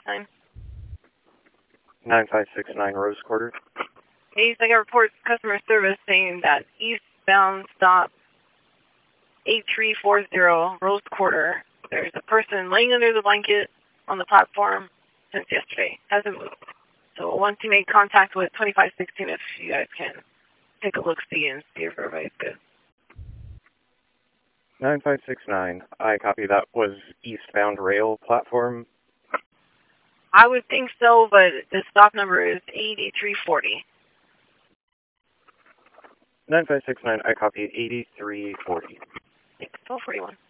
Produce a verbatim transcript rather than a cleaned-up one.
nine. nine five six nine Rose Quarter. Hey, I got reports customer service saying that eastbound stop eight three four zero Rose Quarter. There's a person laying under the blanket on the platform since yesterday. Hasn't moved. So once you make contact with twenty-five sixteen, if you guys can take a look-see and see if everybody's good. nine five six nine. I copy. That was eastbound rail platform. I would think so, but the stop number is eighty-three forty. nine five six nine. I copy eighty-three forty. twelve forty-one.